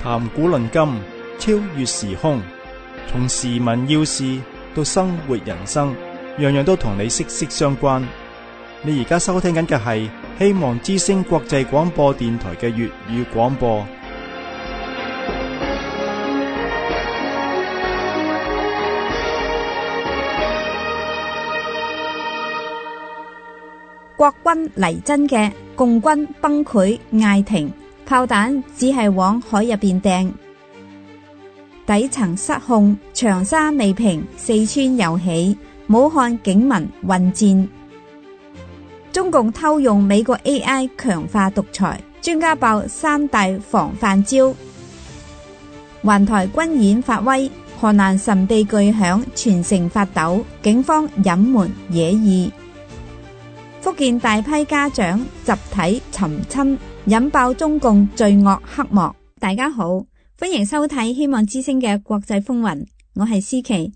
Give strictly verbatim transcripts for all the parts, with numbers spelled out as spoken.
談古論今，超越時空，從時聞要事到生活人生，樣樣都同你息息相關。你而家收聽緊嘅係希望之聲國際廣播電台嘅粵語廣播。 國軍嚟真嘅，共軍崩潰嗌停，炮彈只係往海入邊掟，底層失控，長沙未平，四川又起，武漢警民混戰。中共偷用美國 A I 強化獨裁，專家爆三大防範招。環台軍演發威，河南神秘巨響，全城發抖，警方隱瞞野意。福建大批家長集體尋親，引爆中共罪惡黑幕。大家好，歡迎收睇希望之聲嘅國際風雲，我係思琪。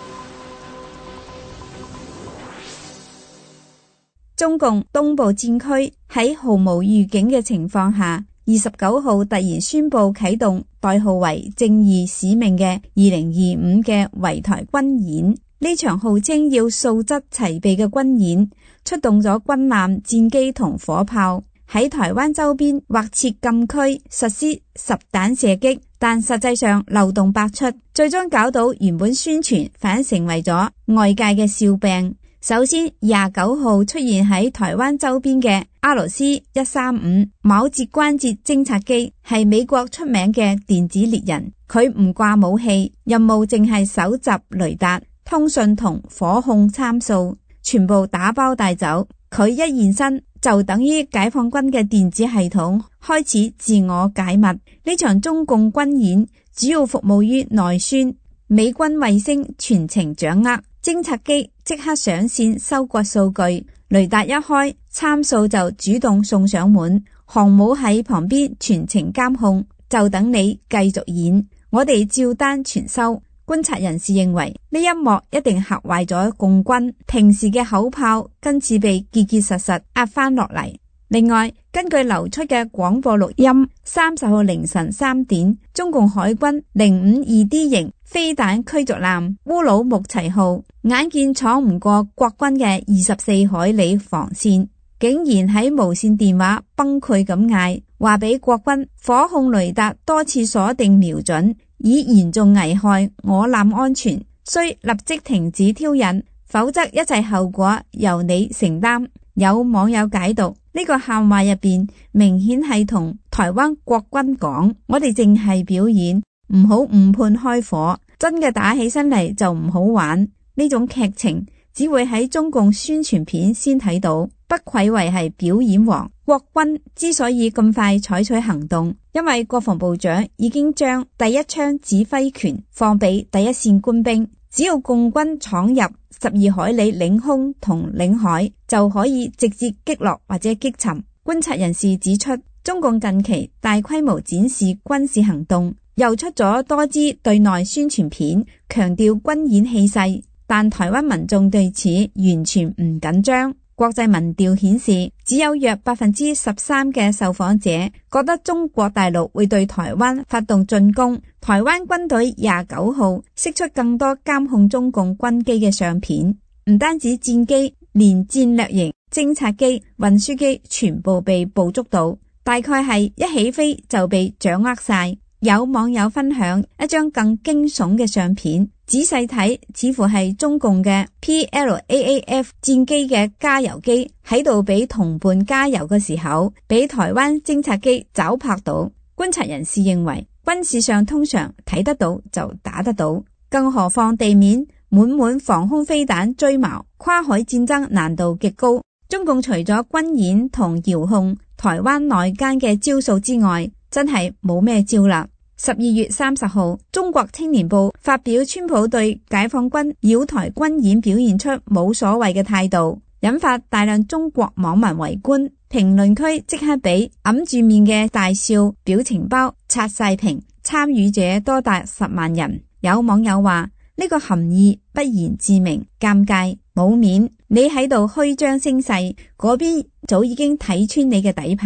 中共東部戰區喺毫無預警嘅情況下，二十九號突然宣布啟動代號為正義使命嘅二零二五嘅圍台軍演。呢場號稱要素質齊備嘅軍演，出動咗軍艦、戰機同火炮，喺台灣周邊劃設禁區，實施實彈射擊，但實際上漏洞百出，最終搞到原本宣傳反而成為咗外界嘅笑柄。首先，廿九號出現喺台灣周邊嘅阿羅斯一三五鉚節關節偵察機，係美國出名嘅電子獵人，佢唔掛武器，任務淨係搜集雷達、通訊同火控參數，全部打包帶走。佢一現身，就等於解放軍嘅電子系統開始自我解密。呢場中共軍演主要服務於內宣，美軍衛星全程掌握，偵察機即刻上線收割數據，雷達一開，參數就主動送上門，航母喺旁邊全程監控，就等你繼續演，我哋照單全收。觀察人士認為呢一幕一定嚇壞咗共軍，平時嘅口炮今次被結結實實壓翻落嚟。另外，根據流出嘅廣播錄音，三十號凌晨三點，中共海軍零五二 D 型飛彈驅逐艦烏魯木齊號眼見闖唔過國軍嘅二十四海里防線，竟然喺無線電話崩潰咁嗌，話俾國軍火控雷達多次鎖定瞄準，已嚴重危害我艦安全，需立即停止挑釁，否則一切後果由你承擔。有網友解讀呢個喊話入邊，明顯係同台灣國軍講，我哋淨係表演，唔好誤判開火，真嘅打起身嚟就唔好玩。呢種劇情只會喺中共宣傳片先睇到，不愧為係表演王。國軍之所以咁快採取行動，因為國防部長已經將第一槍指揮權放俾第一線官兵，只要共軍闖入十二海里領空同領海，就可以直接擊落或者擊沉。觀察人士指出，中共近期大規模展示軍事行動，又出咗多支對內宣傳片，強調軍演氣勢，但台灣民眾對此完全唔緊張。國際民調顯示，只有約百分之十三嘅受訪者覺得中國大陸會對台灣發動進攻。台灣軍隊廿九號釋出更多監控中共軍機嘅相片，唔單止戰機，連戰略型偵察機、運輸機全部被捕捉到，大概係一起飛就被掌握晒。有網友分享一張更驚悚嘅相片，仔細睇似乎係中共嘅 P L A A F 戰機嘅加油機喺度俾同伴加油嘅時候，俾台灣偵察機抓拍到。觀察人士認為，軍事上通常睇得到就打得到，更何況地面滿滿防空飛彈追矛，跨海戰爭難度極高。中共除咗軍演同遙控台灣內奸嘅招數之外，真係冇咩招啦。十二月三十號，中國青年報發表川普對解放軍擾台軍演表現出冇所謂嘅態度，引發大量中國網民圍觀，評論區即刻俾揞住面嘅大笑表情包刷晒屏，參與者多達十萬人。有網友話呢個含義不言自明，尷尬冇面，你喺度虛張聲勢，嗰邊早已經睇穿你嘅底牌。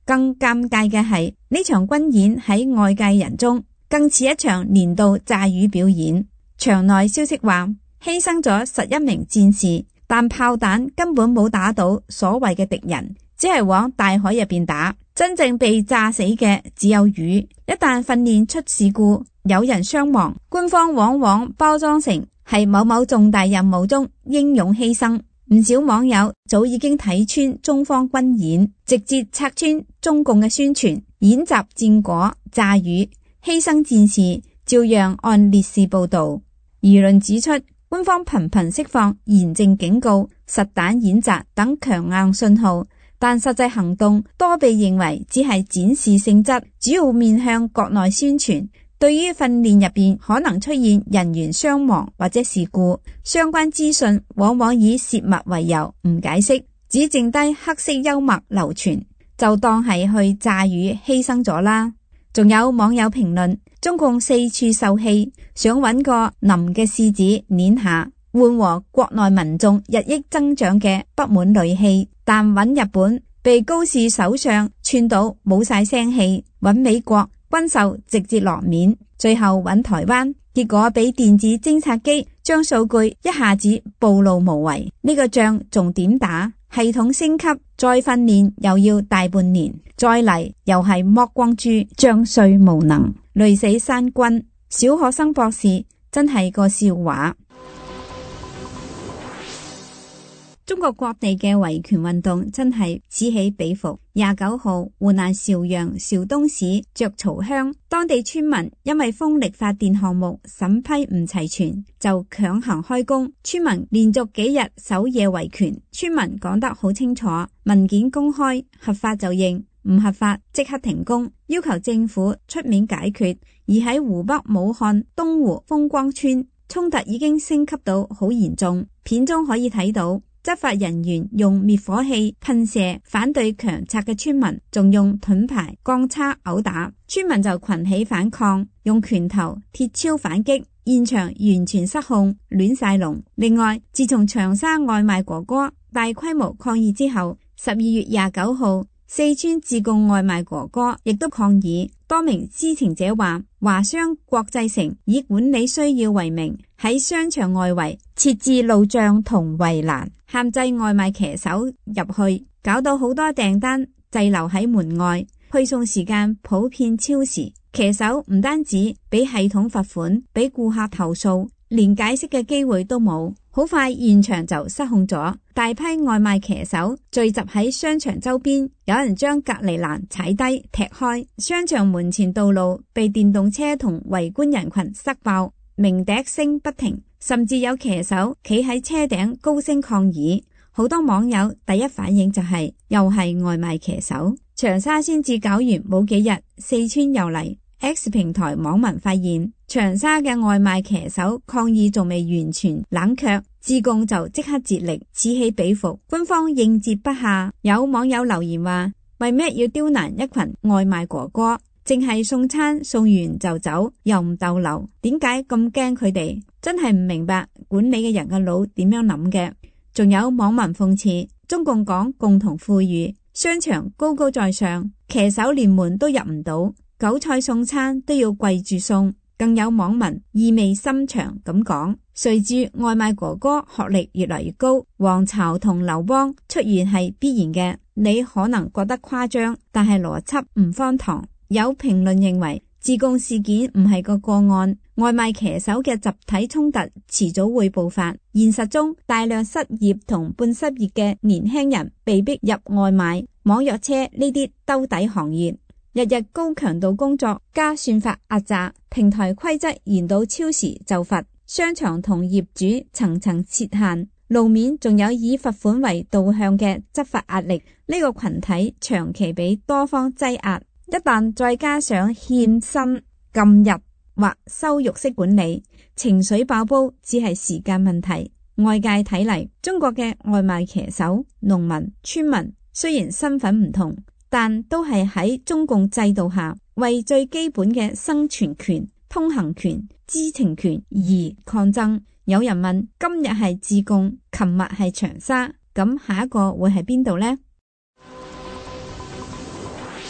更尷尬嘅係呢場軍演喺外界人中更似一場年度炸魚表演。場內消息話犧牲咗十一名戰士，但炮彈根本冇打到所謂嘅敵人，只係往大海入邊打。真正被炸死嘅只有魚。一旦訓練出事故，有人傷亡，官方往往包裝成係某某重大任務中英勇犧牲。唔少網友早已經睇穿中方軍演，直接拆穿中共嘅宣傳，演習戰果、炸魚、犧牲戰士，照樣按烈士報道。輿論指出，官方頻頻釋放嚴正警告、實彈演習等強硬信號，但實際行動多被認為只係展示性質，主要面向國內宣傳。對於訓練入邊可能出現人員傷亡或者事故，相關資訊往往以泄密為由唔解釋，只剩低黑色幽默流傳，就當係去炸魚犧牲咗啦。仲有網友評論，中共四處受氣，想揾個腍嘅柿子捏下，緩和國內民眾日益增長嘅不滿戾氣，但揾日本被高市首相串到冇晒聲氣，揾美國軍售直接落面，最後揾台灣，結果俾電子偵察機將數據一下子暴露無遺。呢個仗仲點打？系統升級再訓練又要大半年，再嚟又係剝光豬，將帥無能，累死三軍。小學生博士真係個笑話。中國各地嘅維權運動真係此起彼伏。廿九號，湖南邵陽邵東市雀巢鄉當地村民因為風力發電項目審批唔齊全，就強行開工。村民連續幾日守夜維權，村民講得好清楚，文件公開，合法就認，唔合法即刻停工，要求政府出面解決。而喺湖北武漢東湖風光村，衝突已經升級到好嚴重，片中可以睇到執法人員用滅火器噴射反對強拆嘅村民，仲用盾牌、鋼叉毆打村民，就群起反抗，用拳頭、鐵鍬反擊，現場完全失控，亂晒龍。另外，自從長沙外賣哥哥大規模抗議之後，十二月廿九號，四川自貢外賣哥哥亦都抗議。多名知情者話，華商國際城以管理需要為名，喺商場外圍設置路障同圍欄，限制外賣騎手入去，搞到好多訂單滯留喺門外，配送時間普遍超時。騎手唔單止俾系統罰款，俾顧客投訴，連解釋嘅機會都冇。好快現場就失控咗，大批外賣騎手聚集喺商場周邊，有人將隔離欄踩低踢開，商場門前道路被電動車同圍觀人群塞爆，鳴笛聲不停，甚至有騎手企喺車頂高聲抗議。好多網友第一反應就係、是、又係外賣騎手。長沙先至搞完冇幾日，四川又嚟。X 平台網民發現，長沙嘅外賣騎手抗議仲未完全冷卻，自貢就即刻接力，此起彼伏，官方應接不暇。有網友留言話，為咩要刁難一群外賣哥哥？淨係送餐送完就走，又唔逗留，點解咁驚佢哋？真係唔明白管理嘅人嘅腦點樣諗嘅。仲有網民諷刺，中共講共同富裕，商場高高在上，騎手連門都入唔到，韭菜送餐都要跪住送。更有網民意味深長咁講，隨住外賣哥哥學歷越嚟越高，黃巢同劉邦出現係必然嘅。你可能覺得誇張，但係邏輯唔荒唐。有評論認為，自貢事件唔係個個案，外賣騎手嘅集體衝突遲早會爆發。現實中，大量失業同半失業嘅年輕人被逼入外賣、網約車呢啲兜底行業。日日高強度工作加算法壓榨，平台規則嚴到超時就罰，商場同業主層層設限，路面仲有以罰款為導向嘅執法壓力，呢、這個群體長期被多方擠壓，一旦再加上欠薪、禁日或羞辱式管理，情緒爆煲只係時間問題。外界睇嚟，中國嘅外賣騎手、農民、村民雖然身份唔同，但都係喺中共制度下為最基本嘅生存權、通行權、知情權而抗爭。有人問，今日係自貢，琴日係長沙，咁下一個會係邊度呢？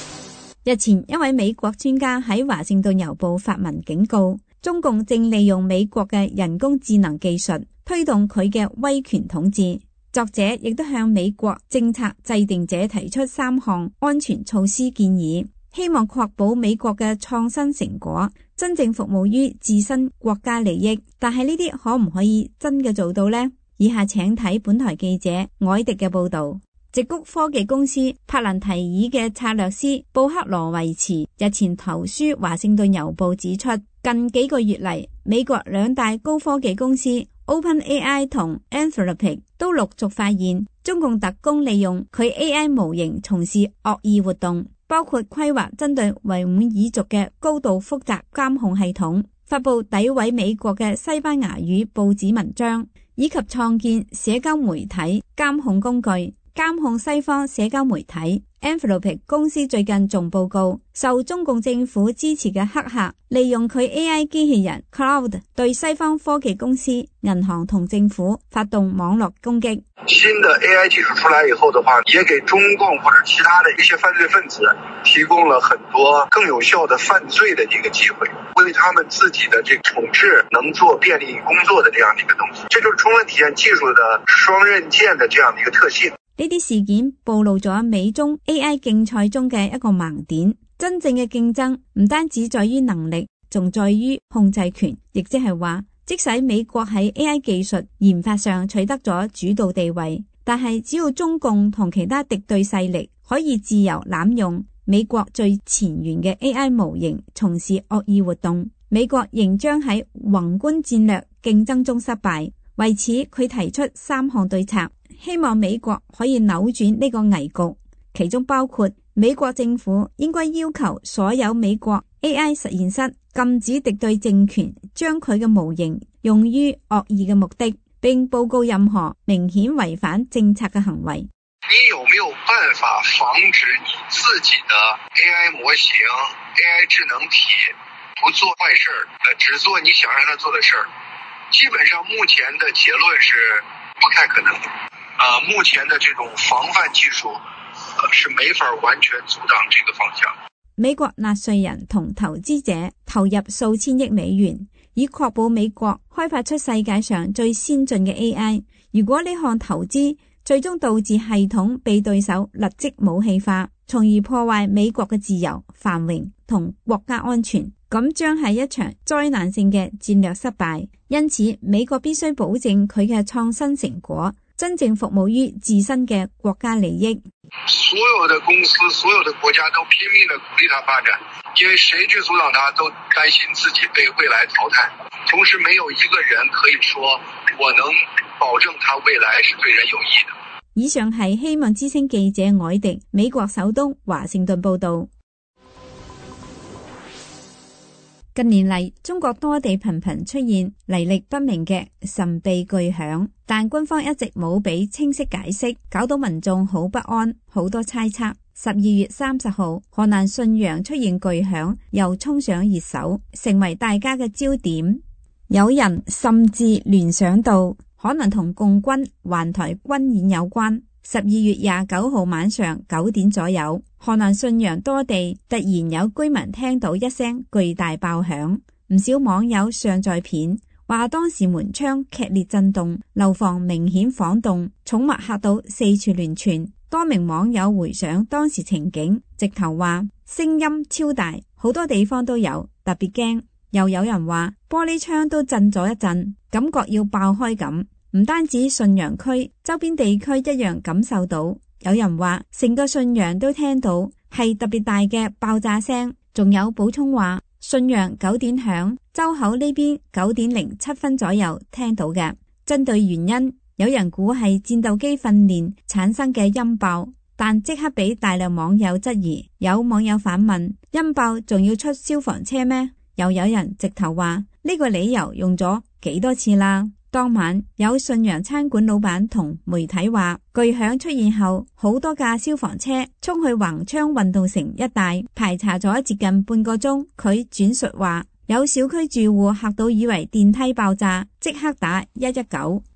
日前，一位美國專家喺華盛頓郵報發文警告，中共正利用美國嘅人工智能技術推動佢嘅威權統治。作者亦都向美國政策制定者提出三項安全措施建議，希望確保美國嘅創新成果真正服務於自身國家利益。但係呢啲可唔可以真嘅做到呢？以下請睇本台記者凱迪嘅報道。矽谷科技公司柏蘭提爾嘅策略師布克羅維茨日前投書華盛頓郵報指出，近幾個月嚟，美國兩大高科技公司 OpenAI 同 Anthropic 都陸續發現中共特工利用佢 A I 模型從事惡意活動，包括規劃針對維吾爾族嘅高度複雜監控系統，發佈詆毀美國嘅西班牙語報紙文章，以及創建社交媒體監控工具，監控西方社交媒體。Anthropic 公司最近仲報告，受中共政府支持嘅黑客利用佢 A I 機器人 Cloud 對西方科技公司、銀行同政府發動網絡攻擊。 新的 A I 技術出來以後的話，也給中共或者其他的一些犯罪分子提供了很多更有效的犯罪的一個機會，為他們自己的這個統治能做便利工作的這樣的一個東西，這就是充分體現技術的雙刃劍的這樣的一個特性。 呢啲事件暴露咗美中 A I 競賽中嘅一個盲點，真正嘅競爭唔單止在於能力，仲在於控制權，亦即係話，即使美國喺 A I 技術研發上取得咗主導地位，但係只要中共同其他敵對勢力可以自由濫用美國最前沿嘅 A I 模型從事惡意活動，美國仍將喺宏觀戰略競爭中失敗。為此，佢提出三項對策，希望美國可以扭轉呢個危局，其中包括美國政府應該要求所有美國 A I 實驗室禁止敵對政權將佢嘅模型用於惡意嘅目的，並報告任何明顯違反政策嘅行為。 你有沒有辦法防止你自己的 A I 模型、A I 智能體不做壞事，呃，只做你想讓它做的事？基本上目前的結論是不太可能的。呃，目前的這種防範技術，呃，是沒法完全阻擋這個方向。 美國納稅人同投資者投入數千億美元，以確保美國開發出世界上最先進嘅 A I。如果呢項投資最終導致系統被對手立即武器化，從而破壞美國嘅自由、繁榮同國家安全，咁將係一場災難性嘅戰略失敗。因此，美國必須保證佢嘅創新成果真正服務於自身嘅國家利益。 所有的公司、所有的國家都拼命地鼓勵它發展，因為誰去阻擋它都擔心自己被未來淘汰。同時，沒有一個人可以說我能保證它未來是對人有益的。 以上係希望之聲記者凱迪美國首都華盛頓報道。近年嚟，中國多地頻頻出現來歷不明嘅神秘巨響，但軍方一直冇俾清晰解釋，搞到民眾好不安，好多猜測。十二月三十號，河南信陽出現巨響，又衝上熱搜，成為大家嘅焦點。有人甚至聯想到可能同共軍環台軍演有關。十二月廿九號晚上九點左右，河南信陽多地突然有居民聽到一聲巨大爆響，唔少網友上載片，話當時門窗劇烈震動，樓房明顯晃動，寵物嚇到四處亂竄。多名網友回想當時情景，直頭話聲音超大，好多地方都有，特別驚。又有人話玻璃窗都震咗一陣，感覺要爆開咁。唔單止信陽區，周邊地區一樣感受到。有人話成個信陽都聽到係特別大嘅爆炸聲。仲有補充話信陽九點響，周口呢邊九點零七分左右聽到嘅。針對原因，有人估係戰鬥機訓練產生嘅音爆，但即刻俾大量網友質疑。有網友反問：音爆仲要出消防車咩？又有人直頭話呢個理由用咗幾多次啦。當晚有信陽餐館老闆同媒體話，巨響出現後，好多架消防車衝去橫昌運動城一帶排查咗接近半個鐘。佢轉述話，有小區住戶嚇到以為電梯爆炸，即刻打一一九。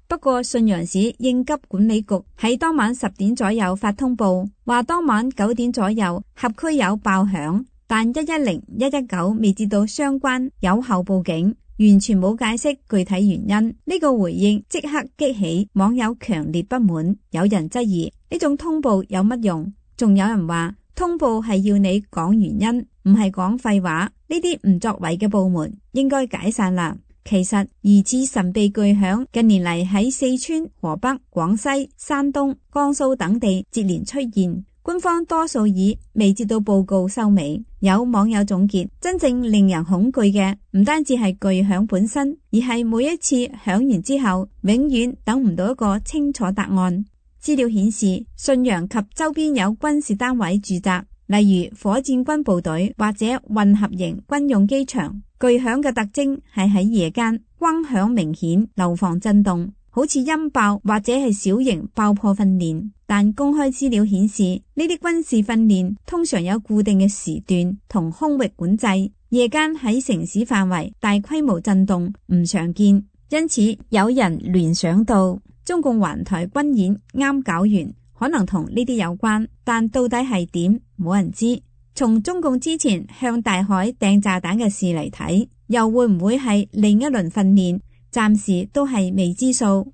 不過信陽市應急管理局喺當晚十點左右發通報，話當晚九點左右轄區有爆響，但一一零、一一九未接到相關有效報警，完全冇解釋具體原因。呢個回應即刻激起網友強烈不滿，有人質疑呢種通報有乜用，仲有人話通報係要你講原因，唔係講廢話，呢啲唔作為嘅部門應該解散啦。其實疑似神秘巨響近年嚟喺四川、河北、廣西、山東、江蘇等地接連出現，官方多數以未接到報告收尾。有網友總結，真正令人恐懼嘅唔單止係巨響本身，而係每一次響完之後永遠等唔到一個清楚答案。資料顯示，信陽及周邊有軍事單位駐紮，例如火箭軍部隊或者混合型軍用機場。巨響嘅特徵係喺夜間，轟響明顯，樓房震動，好似音爆或者係小型爆破訓練。但公開資料顯示，呢啲軍事訓練通常有固定嘅時段同空域管制，夜間喺城市範圍大規模震動唔常見。因此有人聯想到中共環台軍演啱搞完，可能同呢啲有關，但到底係點，冇人知。從中共之前向大海掟炸彈嘅事嚟睇，又會唔會係另一輪訓練？暫時都係未知數。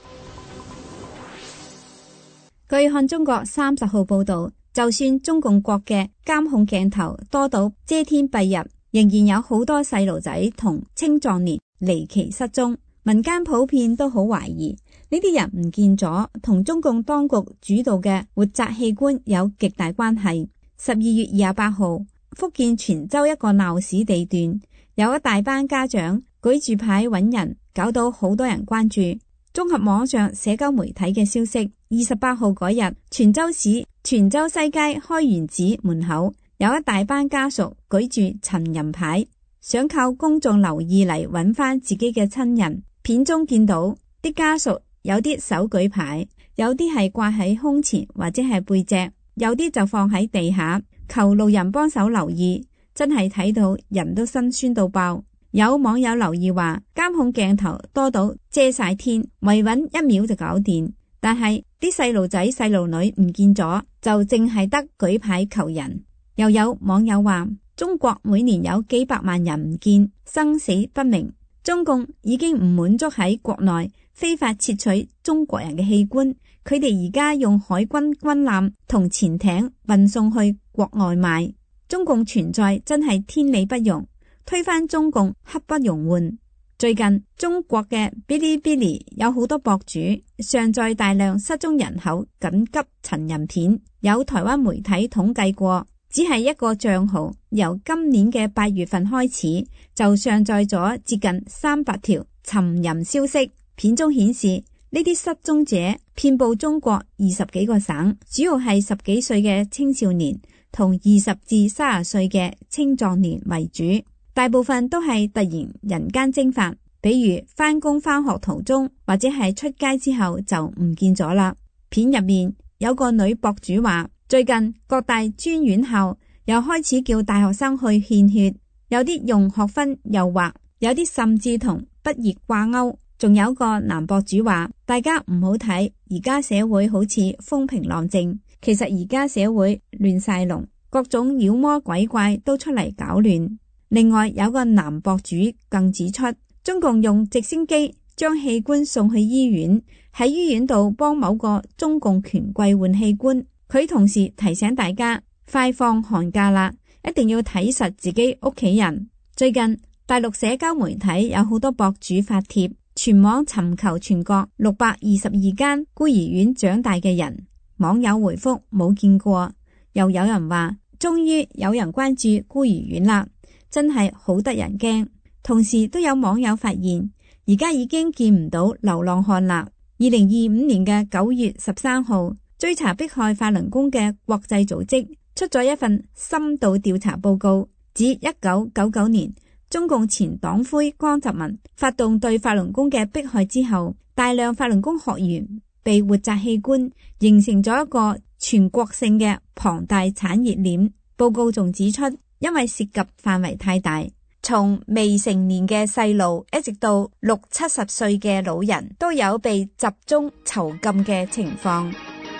據看中國三十號報道，就算中共國嘅監控鏡頭多到遮天蔽日，仍然有好多細路仔同青壯年離奇失蹤。民間普遍都好懷疑呢啲人唔見咗，同中共當局主導嘅活摘器官有極大關係。十二月二十八號，福建泉州一個鬧市地段，有一大班家長舉住牌揾人，搞到好多人關注。綜合網上社交媒體嘅消息，二十八號嗰日，泉州市泉州西街開元寺門口有一大班家屬舉住尋人牌，想靠公眾留意嚟揾翻自己嘅親人。片中見到啲家屬有啲手舉牌，有啲係掛喺胸前或者係背脊，有啲就放喺地下，求路人幫手留意。真係睇到人都心酸到爆。有網友留意話，監控鏡頭多到遮晒天，維穩一秒就搞掂。但係啲細路仔細路女唔見咗，就淨係得舉牌求人。又有網友話，中國每年有幾百萬人唔見，生死不明。中共已經唔滿足喺國內非法竊取中國人嘅器官，佢哋而家用海軍軍艦同潛艇運送去國外賣。中共存在真係天理不容，推翻中共刻不容緩。最近中國嘅嗶哩嗶哩有好多博主上載大量失蹤人口緊急尋人片，有台灣媒體統計過，只係一個賬號由今年嘅八月份開始就上載咗接近三百條尋人消息。片中顯示呢啲失蹤者遍布中國二十幾個省，主要係十幾歲嘅青少年同二十至三十歲嘅青壯年為主，大部分都係突然人間蒸發，比如返工返學途中或者係出街之後就唔見咗啦。片入面有個女博主話，最近各大專院校又開始叫大學生去獻血，有啲用學分誘惑，有啲甚至同畢業掛鈎。仲有個男博主話，大家唔好睇，而家社會好似風平浪靜，其實而家社會亂晒龍，各種妖魔鬼怪都出嚟搞亂。另外有個男博主更指出，中共用直升機將器官送去醫院，喺醫院度幫某個中共權貴換器官。佢同時提醒大家，快放寒假啦，一定要睇實自己屋企人。最近大陸社交媒體有好多博主發帖，全網尋求全國六百二十二間孤兒院長大嘅人，網友回覆冇見過。又有人話，終於有人關注孤兒院啦，真係好得人驚。同時都有網友發現，而家已經見唔到流浪漢啦。二零二五年嘅九月十三號，追查迫害法輪功嘅國際組織出咗一份深度調查報告，指一九九九年中共前黨魁江澤民發動對法輪功嘅迫害之後，大量法輪功學員被活摘器官，形成咗一個全國性嘅龐大產業鏈。報告仲指出，因為涉及範圍太大， 從未成年嘅細路一直到六七十歲嘅老人，都有被集中囚禁嘅情況。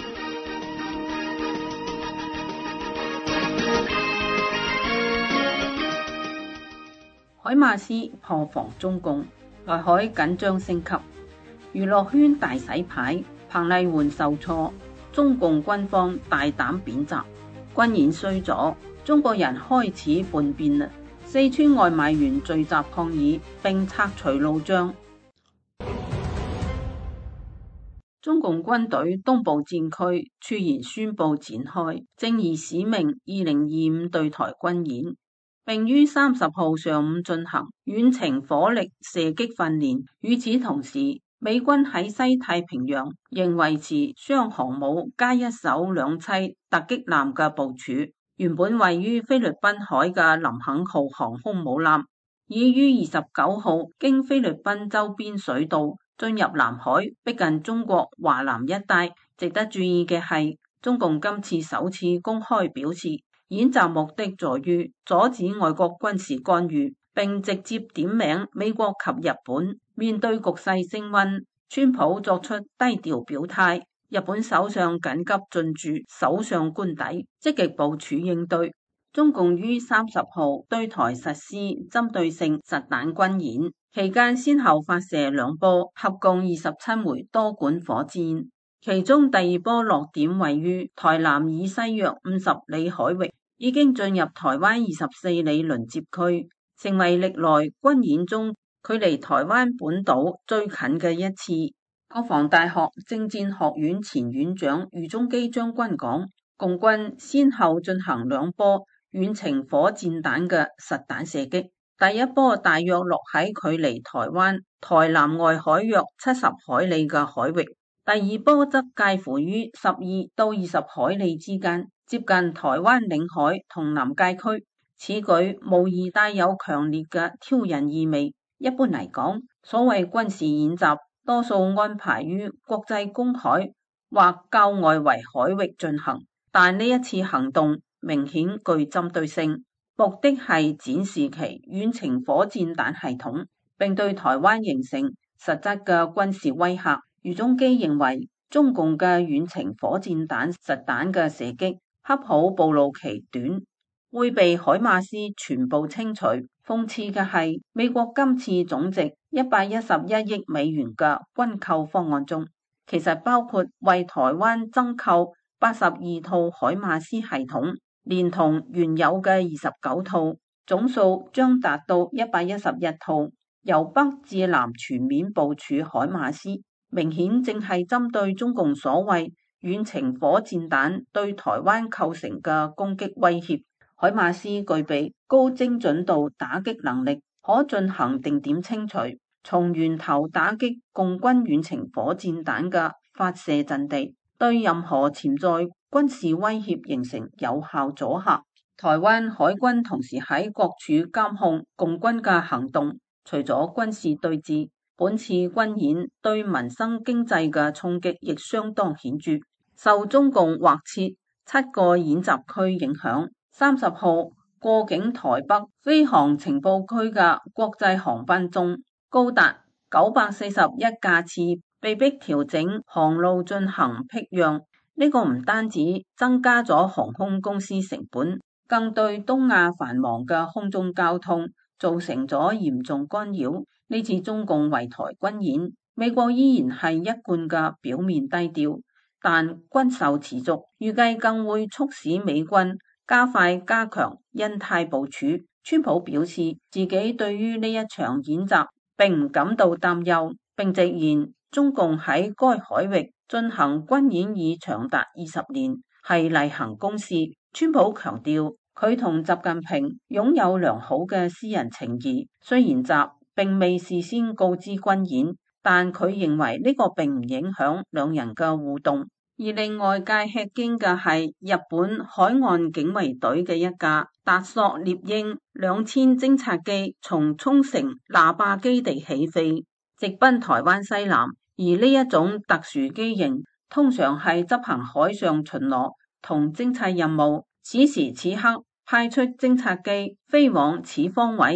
海馬斯破防中共，台海緊張升級，娛樂圈大洗牌，彭麗媛受挫，中共軍方大膽貶責，軍演衰咗，中國人開始叛變啦。四川外賣員聚集抗議並拆除路障。中共軍隊東部戰區突然宣布展開正義使命二零二五對台軍演，並於三十號上午進行遠程火力射擊訓練。與此同時，美軍喺西太平洋仍維持雙航母加一艘兩棲突擊艦嘅部署。原本位於菲律賓海嘅林肯號航空母艦，已於二十九號經菲律賓周邊水道進入南海，逼近中國華南一帶。值得注意嘅係，中共今次首次公開表示，演習目的在於阻止外國軍事干預，並直接點名美國及日本。面對局勢升溫，川普作出低調表態。日本首相緊急進駐首相官邸，積極部署應對。中共於三十號對台實施針對性實彈軍演，期間先後發射兩波，合共二十七枚多管火箭。其中第二波落點位於台南以西約五十里海域，已經進入台灣二十四里鄰接區，成為歷來軍演中距離台灣本島最近嘅一次。國防大學政戰學院前院長余中基將軍講，共軍先後進行兩波遠程火箭彈嘅實彈射擊，第一波大約落喺距離台灣台南外海約七十海里嘅海域，第二波則介乎於十二到二十海里之間，接近台灣領海同臨界區。此舉無疑帶有強烈嘅挑釁意味。一般嚟講，所謂軍事演習多數安排於國際公海或較外圍海域進行，但呢一次行動明顯具針對性，目的係展示其遠程火箭彈系統，並對台灣形成實質嘅軍事威嚇。余中基認為，中共嘅遠程火箭彈實彈嘅射擊恰好暴露其短，會被海馬斯全部清除。諷刺嘅係，美國今次總值一百一十一億美元嘅軍購方案中，其實包括為台灣增購八十二套海馬斯系統，連同原有嘅二十九套，總數將達到一百一十一套，由北至南全面部署海馬斯，明顯正係針對中共所謂遠程火箭彈對台灣構成嘅攻擊威脅。海馬斯具備高精準度打擊能力，可進行定點清除，從源頭打擊共軍遠程火箭彈嘅發射陣地，對任何潛在軍事威脅形成有效阻嚇。台灣海軍同時喺各處監控共軍嘅行動，除咗軍事對峙，本次軍演對民生經濟嘅衝擊亦相當顯著。受中共劃設七個演習區影響，三十號過境台北飛航情報區嘅國際航班中，高達九百四十一架次被迫調整航路進行辟讓。呢個唔單止增加咗航空公司成本，更對東亞繁忙嘅空中交通造成咗嚴重干擾。呢次中共圍台軍演，美國依然係一貫嘅表面低調，但軍售持續，預計更會促使美軍加快加強印太部署。川普表示自己對於呢一場演習並唔感到擔憂，並直言中共喺該海域進行軍演已長達二十年，係例行公事。川普強調佢同習近平擁有良好嘅私人情誼，雖然習並未事先告知軍演，但佢認為呢個並唔影響兩人嘅互動。而令外界吃驚嘅係，日本海岸警衛隊嘅一架達索獵鷹兩千偵察機從沖繩那霸基地起飛，直奔台灣西南。而呢一種特殊機型通常係執行海上巡邏同偵察任務，此時此刻派出偵察機飛往此方位，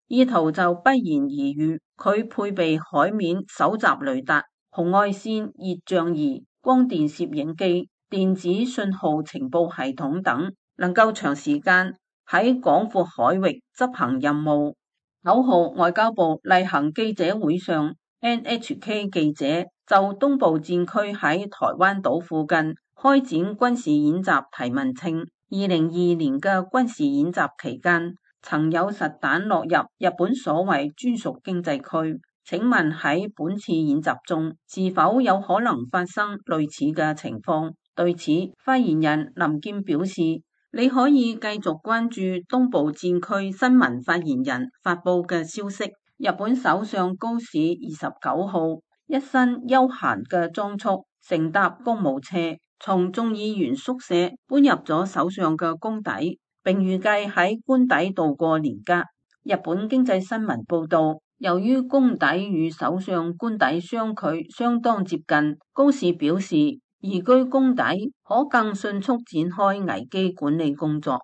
意圖就不言而喻，佢配備海面搜集雷達、紅外線熱像儀、光電攝影機、電子信號情報系統等，能夠長時間喺廣闊海域執行任務。九號外交部例行記者會上， N H K 記者就東部戰區喺台灣島附近開展軍事演習提問稱，二零二二年嘅軍事演習期間，曾有實彈落入日本所謂專屬經濟區。請問喺本次演習中，是否有可能發生類似嘅情況？對此，發言人林健表示，你可以繼續關注東部戰區新聞發言人發佈嘅消息。日本首相高市二十九號一身休閒嘅裝束，乘搭公務車，從眾議員宿舍搬入咗首相嘅官邸，並預計喺官邸度過年假。日本經濟新聞報道，由於官邸與首相官邸相距相當接近，高市表示移居官邸可更迅速展開危機管理工作。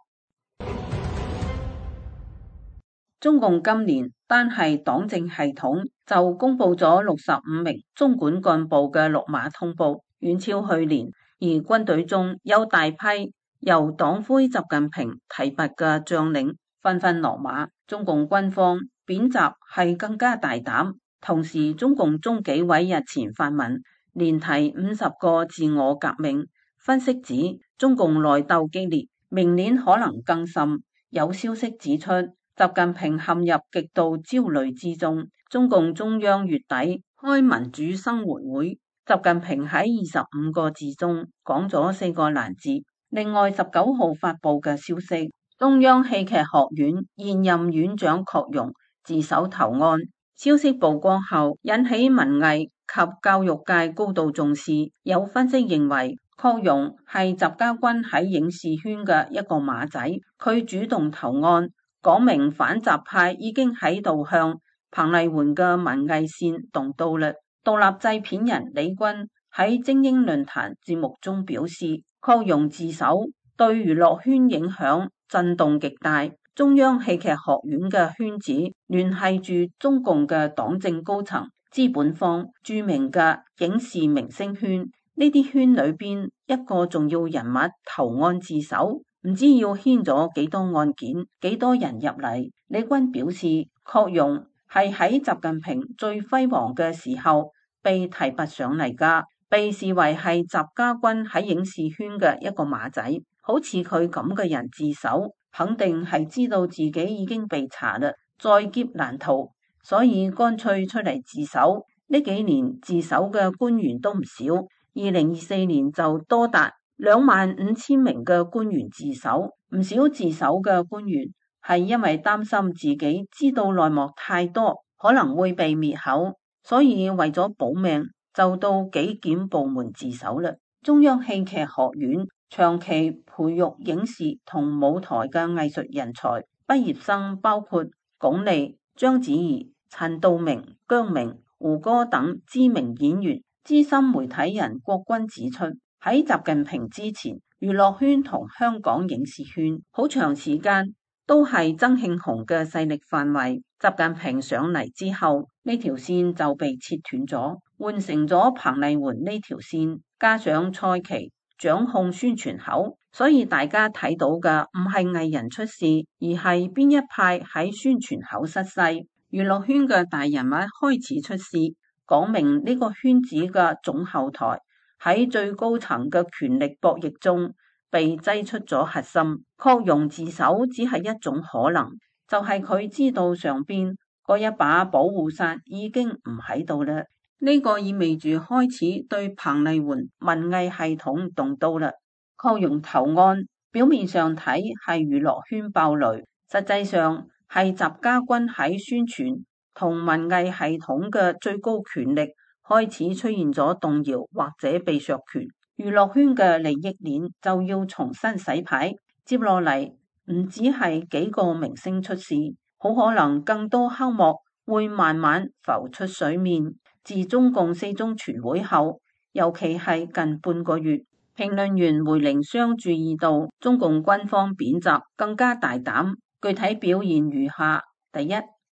中共今年單係黨政系統就公布咗六十五名中管幹部嘅綠碼通報，遠超去年。而軍隊中有大批由黨魁習近平提拔嘅將領紛紛落馬，中共軍方貶謫係更加大膽。同時，中共中紀委日前發文，連提五十個自我革命，分析指中共內鬥激烈，明年可能更甚。有消息指出，習近平陷入極度焦慮之中。中共中央月底開民主生活會，習近平喺二十五個字中講咗四個難字。另外，十九號發佈嘅消息，中央戲劇學院現任院長郝容自首投案。消息曝光後，引起文藝及教育界高度重視。有分析認為，郝容係習家軍喺影視圈嘅一個馬仔，佢主動投案，講明反習派已經喺度向彭麗媛嘅文藝線動刀啦。獨立製片人李軍喺精英論壇節目中表示，郝容自首對娛樂圈影響震動極大。中央戲劇學院嘅圈子聯繫住中共嘅黨政高層、資本方、著名嘅影視明星圈，呢啲圈裏邊一個重要人物投案自首，唔知要牽咗幾多案件、幾多人入嚟。李軍表示，郝容係喺習近平最輝煌嘅時候被提拔上嚟噶，被視為係習家軍喺影視圈嘅一個馬仔。好似佢咁嘅人自首，肯定係知道自己已經被查啦，在劫難逃，所以乾脆出嚟自首。呢幾年自首嘅官員都唔少，二零二四年就多達兩萬五千名嘅官員自首。唔少自首嘅官員係因為擔心自己知道內幕太多，可能會被滅口，所以為咗保命就到紀檢部門自首啦。中央戲劇學院長期培育影視同舞台嘅藝術人才，畢業生包括鞏俐、章子怡、陳道明、姜明、胡歌等知名演員。資深媒體人郭軍指出，喺習近平之前，娛樂圈同香港影視圈好長時間都係曾慶紅嘅勢力範圍。習近平上嚟之後，呢條線就被切斷咗，換成咗彭麗媛呢條線，加上蔡奇掌控宣傳口，所以大家睇到嘅唔係藝人出事，而係邊一派喺宣傳口失勢。娛樂圈嘅大人物開始出事，講明呢個圈子嘅總後台喺最高層嘅權力博弈中被擠出咗核心。郝容自首只係一種可能，就係、是、佢知道上邊嗰一把保護傘已經唔喺度啦。呢、這個意味住開始對彭麗媛文藝系統動刀啦。郝容投案表面上睇係娛樂圈爆雷，實際上係習家軍喺宣傳同文藝系統嘅最高權力開始出現咗動搖或者被削權，娛樂圈嘅利益鏈就要重新洗牌。接落嚟唔止係幾個明星出事，好可能更多黑幕會慢慢浮出水面。自中共四中全會後，尤其係近半個月，評論員梅玲湘注意到中共軍方貶謫更加大膽，具體表現如下：第一，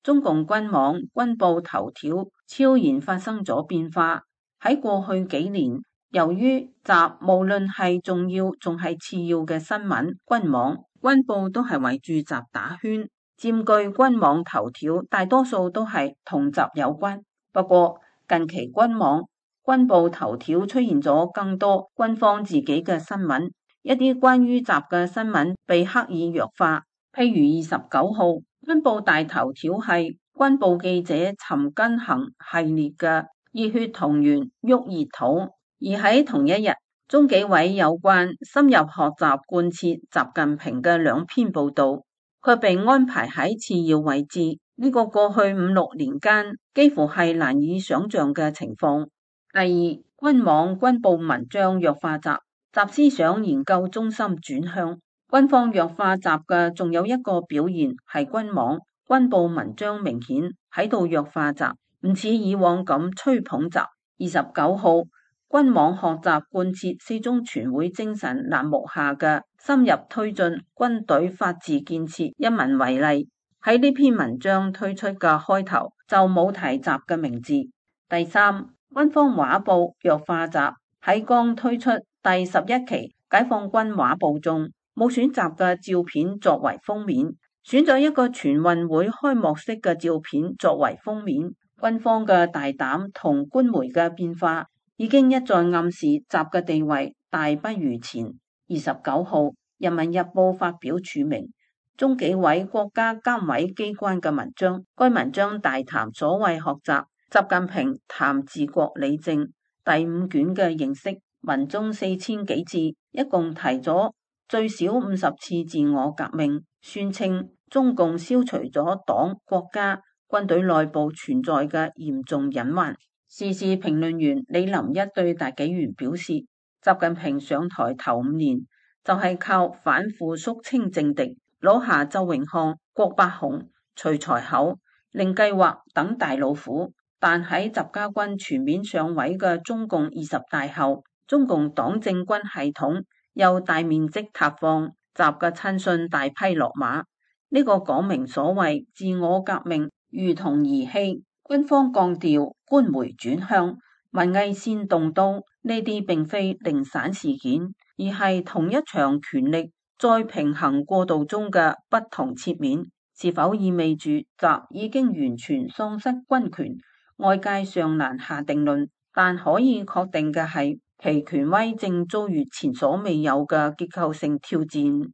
中共軍網、軍報頭條悄然發生咗變化。喺過去幾年，由於集無論係重要仲係次要嘅新聞，軍網、軍報都係圍住習打圈，佔據軍網頭條，大多數都係同習有關。不過近期軍網、軍報頭條出現咗更多軍方自己嘅新聞，一啲關於習嘅新聞被刻意弱化。譬如二十九號，軍報大頭條係軍報記者尋根行系列嘅熱血同源沃熱土，而喺同一日，中紀委有關深入學習貫徹習近平嘅兩篇報道，卻被安排喺次要位置。呢、這個過去五六年間幾乎係難以想象嘅情況。第二，軍網軍報文章弱化習，習思想研究中心轉向。軍方弱化習嘅仲有一個表現係軍網軍報文章明顯喺度弱化習，唔似以往咁吹捧習。二十九號，軍網學習貫徹四中全會精神欄目下嘅深入推進軍隊法治建設一文為例，喺呢篇文章推出嘅開頭就冇提習嘅名字。第三，軍方畫報弱化習，喺剛推出第十一期解放軍畫報中，冇選習嘅照片作為封面，選咗一個全運會開幕式嘅照片作為封面。軍方嘅大膽同官媒嘅變化，已經一再暗示習嘅地位大不如前。二十九號，人民日報發表署名中紀委國家監委機關嘅文章，該文章大談所謂學習習近平談治國理政第五卷嘅認識，文中四千幾字，一共提咗最少五十次自我革命，宣稱中共消除咗黨、國家、軍隊內部存在嘅嚴重隱患。時事評論員李林一對大紀元表示，習近平上台頭五年就係、是、靠反腐肅清政敵，攞下周永康、郭伯雄、徐才厚、令計劃等大老虎。但喺習家軍全面上位嘅中共二十大後，中共黨政軍系統又大面積塌方，習嘅親信大批落馬。呢、這個講明所謂自我革命如同兒戲，軍方降調，官媒轉向，文藝煽動刀，呢啲並非零散事件，而係同一場權力再平衡過渡中嘅不同切面。是否意味住習已經完全喪失軍權？外界尚難下定論，但可以確定嘅係，其權威正遭遇前所未有嘅結構性挑戰。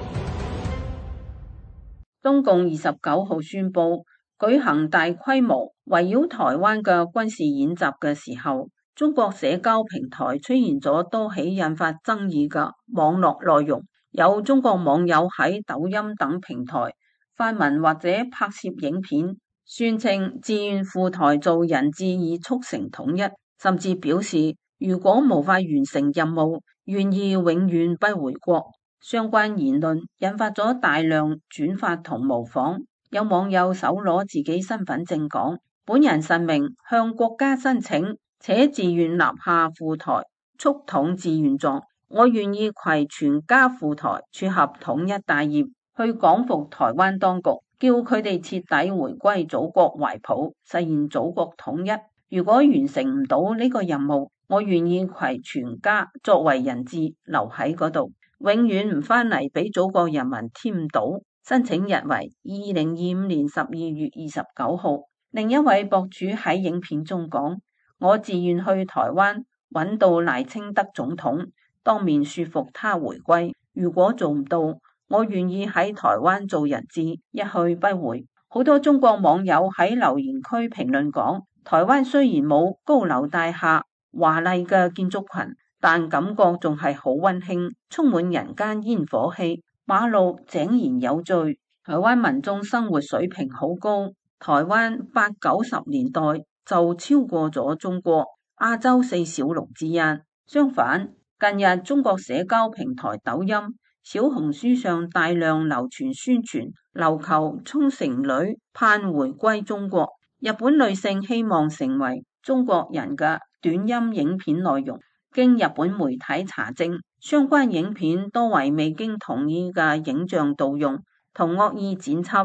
中共二十九號宣布舉行大規模圍繞台灣嘅軍事演習嘅時候，中國社交平台出現咗多起引發爭議嘅網絡內容，有中國網友喺抖音等平台發文或者拍攝影片，宣稱自願赴台做人質以促成統一，甚至表示如果無法完成任務，願意永遠不回國。相關言論引發咗大量轉發同模仿，有網友手攞自己身份證講，本人實名向國家申請，且自願立下赴台促統志願狀，我願意攜全家赴台撮合統一大業，去講服台灣當局，叫佢哋徹底回歸祖國懷抱，實現祖國統一。如果完成唔到呢個任務，我願意攜全家作為人質留喺嗰度，永遠唔返嚟俾祖國人民添堵。申請日為二零二五年十二月二十九號。另一位博主喺影片中講，我自願去台灣揾到賴清德總統，當面說服他回歸。如果做唔到，我願意喺台灣做人質，一去不回。好多中國網友喺留言區評論講，台灣雖然冇高樓大廈、華麗嘅建築群，但感覺仲係好溫馨，充滿人間煙火氣，馬路井然有序。台灣民眾生活水平好高，台灣八九十年代就超過咗中國，亞洲四小龍之一。相反，近日中國社交平台抖音、小紅書上大量流傳宣傳，琉球沖繩女盼回歸中國，日本女性希望成為中國人嘅短音影片內容。經日本媒體查證，相關影片多為未經同意嘅影像盜用同惡意剪輯，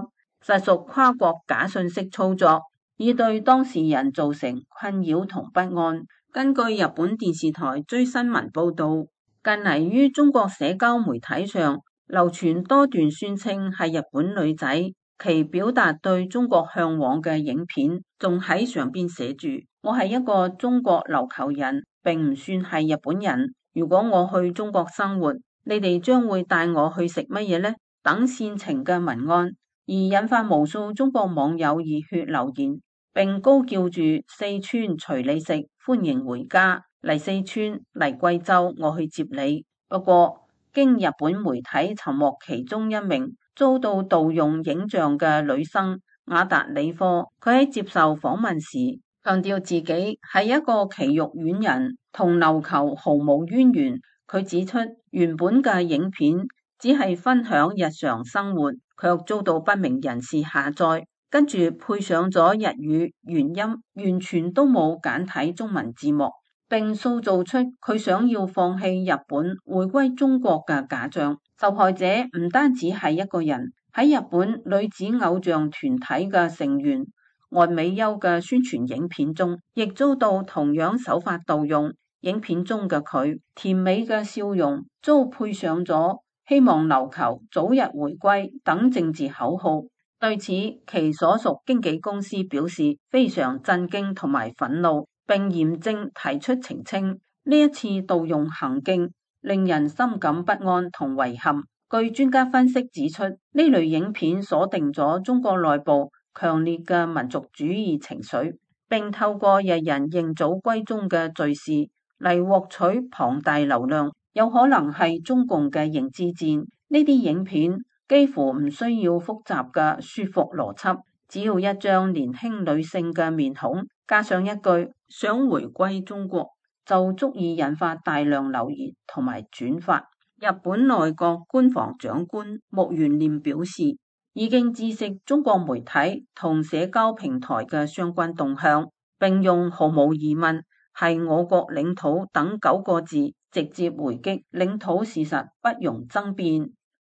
實屬跨國假信息操作，以對當事人造成困擾同不安。根據日本電視台追新聞報道，近嚟於中國社交媒體上流傳多段宣稱係日本女仔，其表達對中國向往嘅影片，仲喺上邊寫住：我係一個中國琉球人，並唔算係日本人。如果我去中國生活，你哋將會帶我去食乜嘢呢？等煽情嘅文案，而引發無數中國網友熱血留言，並高叫住四川隨你食，歡迎回家，嚟四川嚟貴州，我去接你。不過經日本媒體尋獲其中一名遭到盜用影像嘅女生雅達里科，佢喺接受訪問時強調自己係一個奇肉丸人，同琉球毫無淵源。佢指出原本嘅影片只係分享日常生活，卻遭到不明人士下載，跟住配上咗日語原音，完全都冇簡體中文字幕，並塑造出佢想要放棄日本回歸中國嘅假象。受害者唔單止係一個人，喺日本女子偶像團體嘅成員岸美優嘅宣傳影片中，亦遭到同樣手法盜用。影片中嘅佢甜美嘅笑容遭配上咗希望琉球早日回歸等政治口號。對此，其所屬經紀公司表示非常震驚同埋憤怒，並嚴正提出澄清。呢一次盜用行徑令人深感不安同遺憾。據專家分析指出，呢類影片鎖定咗中國內部強烈嘅民族主義情緒，並透過日人認祖歸宗嘅敘事嚟獲取龐大流量，有可能係中共嘅認知戰。呢啲影片幾乎唔需要複雜嘅說服邏輯，只要一張年輕女性嘅面孔，加上一句想回歸中國，就足以引發大量留言同埋轉發。日本內閣官房長官木原念表示，已經知悉中國媒體同社交平台嘅相關動向，並用毫無疑問係我國領土等九個字直接回擊，領土事實不容爭辯。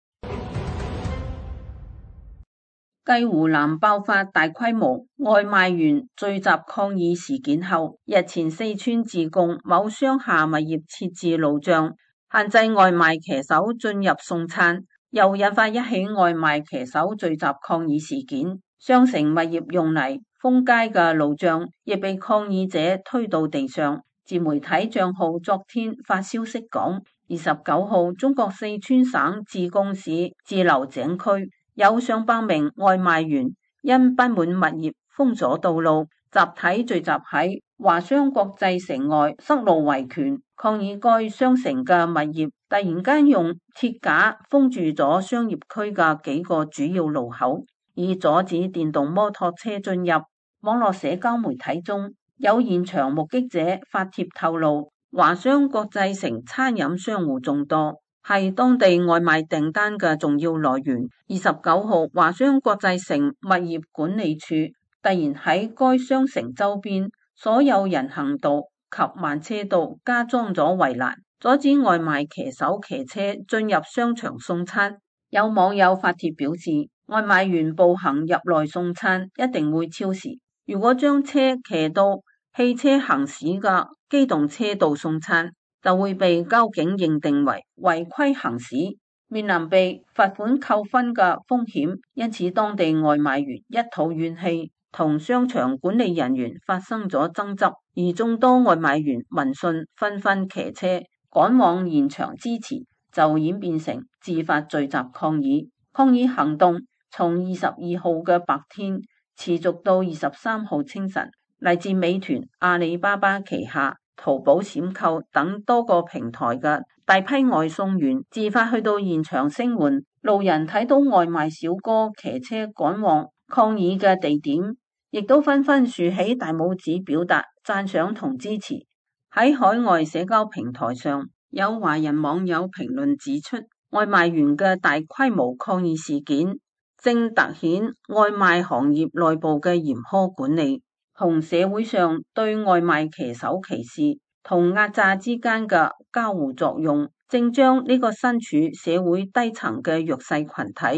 繼湖南爆發大規模外賣員聚集抗議事件後，日前四川自貢某商廈物業設置路障，限制外賣騎手進入送餐，又引發一起外賣騎手聚集抗議事件。商城物業用嚟封街嘅路障亦被抗議者推到地上。自媒體賬號昨天發消息講，二十九號中國四川省自貢市自流井區有上百名外賣員因不滿物業封咗道路，集體聚集喺華商國際城外塞路維權，抗議該商城嘅物業突然間用鐵架封住咗商業區嘅幾個主要路口，以阻止電動摩托車進入。網絡社交媒體中有現場目擊者發帖透露，華商國際城餐飲商戶眾多，係當地外賣訂單嘅重要來源。二十九號，華商國際城物業管理處突然喺該商城周邊所有人行道及慢車道加裝咗圍欄，阻止外賣騎手騎車進入商場送餐。有網友發帖表示，外賣員步行入內送餐一定會超時，如果將車騎到汽車行駛嘅機動車道送餐，就會被交警認定為違規行駛，面臨被罰款扣分嘅風險。因此當地外賣員一肚怨氣，同商場管理人員發生咗爭執，而眾多外賣員聞訊紛紛騎車趕往現場支持，就演變成自發聚集抗議。抗議行動從二十二號嘅白天持續到二十三號清晨，嚟自美團、阿里巴巴旗下淘寶閃購等多個平台嘅大批外送員自發去到現場聲援，路人睇到外賣小哥騎車趕往抗議嘅地點，亦都紛紛豎起大拇指表達讚賞同支持。喺海外社交平台上，有華人網友評論指出，外賣員嘅大規模抗議事件正凸顯外賣行業內部嘅嚴苛管理同社會上對外賣騎手歧視同壓榨之間嘅交互作用，正將呢個身處社會低層嘅弱勢群體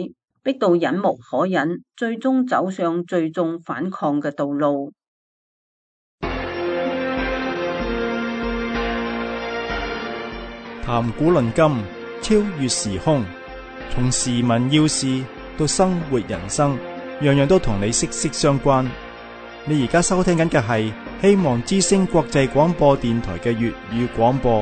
逼到忍無可忍，最終走上最終反抗嘅道路。 談古論今，超越時空，從時聞要事到生活人生，樣樣都同你息息相關。你而家收聽緊嘅係希望之聲國際廣播電台嘅粵語廣播。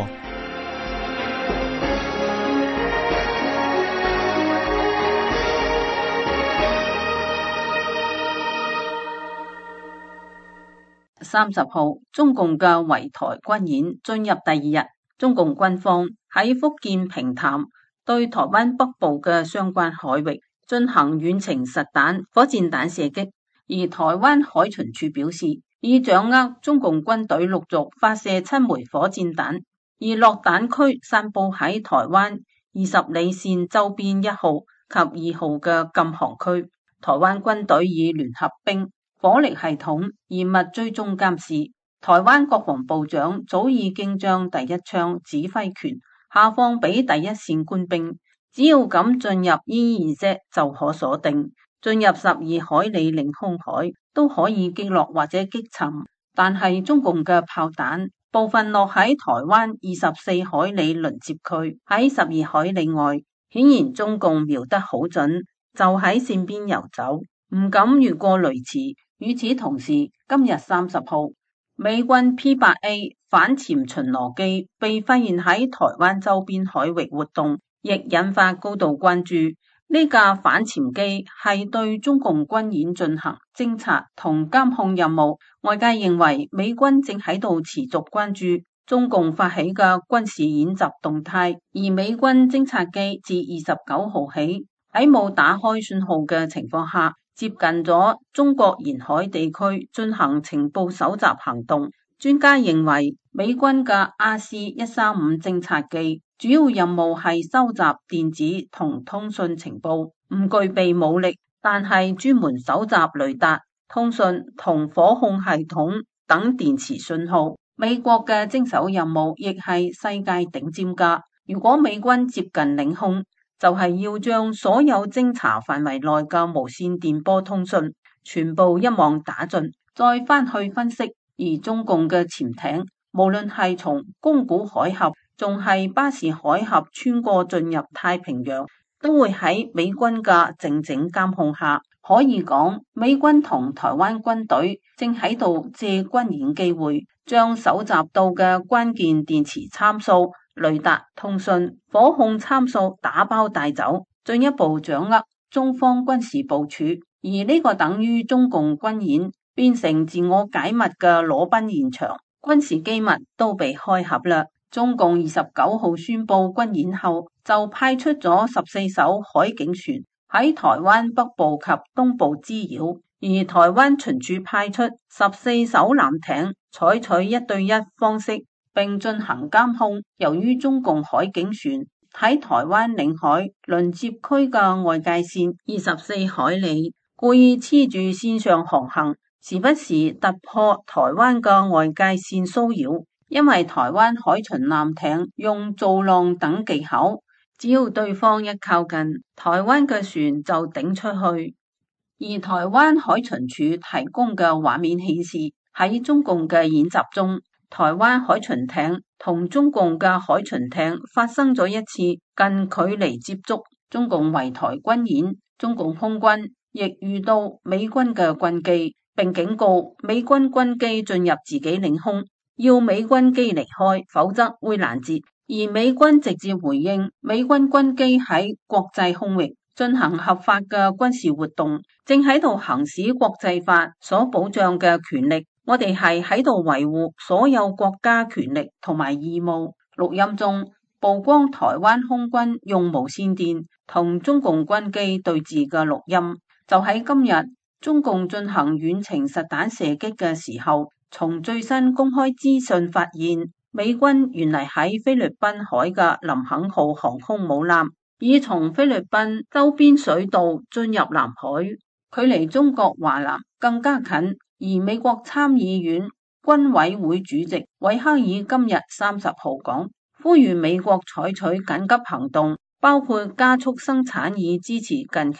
三十號，中共嘅圍台軍演進入第二日，中共軍方喺福建平潭對台灣北部嘅相關海域進行遠程實彈火箭彈射擊，而台灣海巡署表示，已掌握中共軍隊陸續發射七枚火箭彈，而落彈區散佈喺台灣二十里線周邊一號及二號嘅禁航區，台灣軍隊以聯合兵火力系統嚴密追蹤監視。台灣國防部長早已經將第一槍指揮權下放俾第一線官兵，只要敢進入 E E Z 就可鎖定，進入十二海里領空海都可以擊落或者擊沉。但係中共嘅炮彈部分落喺台灣二十四海里鄰接區，喺十二海里外，顯然中共瞄得好準，就喺線邊游走，唔敢越過雷池。與此同時，今日三十號，美軍 P 八 A 反潛巡邏機被發現喺台灣周邊海域活動，亦引發高度關注。呢架反潛機係對中共軍演進行偵察同監控任務，外界認為美軍正喺度持續關注中共發起嘅軍事演習動態，而美軍偵察機自二十九號起喺冇打開信號嘅情況下，接近咗中國沿海地區進行情報搜集行動。專家認為，美軍嘅 R C 一三五偵察機主要任務係收集電子同通訊情報，唔具備武力，但係專門搜集雷達、通訊同火控系統等電磁信號。美國嘅偵搜任務亦係世界頂尖㗎。如果美軍接近領空，就係要將所有偵查範圍內嘅無線電波通訊全部一網打盡，再翻去分析。而中共嘅潛艇，無論係從宮古海峽，仲係巴士海峽穿過進入太平洋，都會喺美軍嘅靜靜監控下。可以講，美軍同台灣軍隊正喺度借軍演機會，將搜集到嘅關鍵電磁參數、雷達、通訊、火控參數打包帶走，進一步掌握中方軍事部署。而呢個等於中共軍演變成自我解密嘅裸奔現場，軍事機密都被開盒啦。中共二十九號宣布軍演後，就派出咗十四艘海警船喺台灣北部及東部滋擾，而台灣巡署派出十四艘艦艇，採取一對一方式並進行監控。由於中共海警船喺台灣領海鄰接區嘅外界線二十四海里，故意黐住線上航行，時不時突破台灣嘅外界線騷擾。因為台灣海巡艦艇用造浪等技巧，只要對方一靠近，台灣嘅船就頂出去。而台灣海巡署提供嘅畫面顯示，喺中共嘅演習中，台灣海巡艇同中共嘅海巡艇發生咗一次近距離接觸。中共圍台軍演，中共空軍亦遇到美軍嘅軍機，並警告美軍軍機進入自己領空，要美軍機離開，否則會攔截。而美軍直接回應，美軍軍機喺國際空域進行合法嘅軍事活動，正喺度行使國際法所保障嘅權力。我哋係喺度維護所有國家權力同埋義務。錄音中曝光台灣空軍用無線電同中共軍機對峙嘅錄音。就喺今日，中共進行遠程實彈射擊嘅時候，從最新公開資訊發現，美軍原嚟喺菲律賓海嘅林肯號航空母艦，已從菲律賓周邊水道進入南海，距離中國華南更加近。而美國參議院軍委會主席韋克爾今日三十號講，呼籲美國採取緊急行動，包括加速生產以支持近期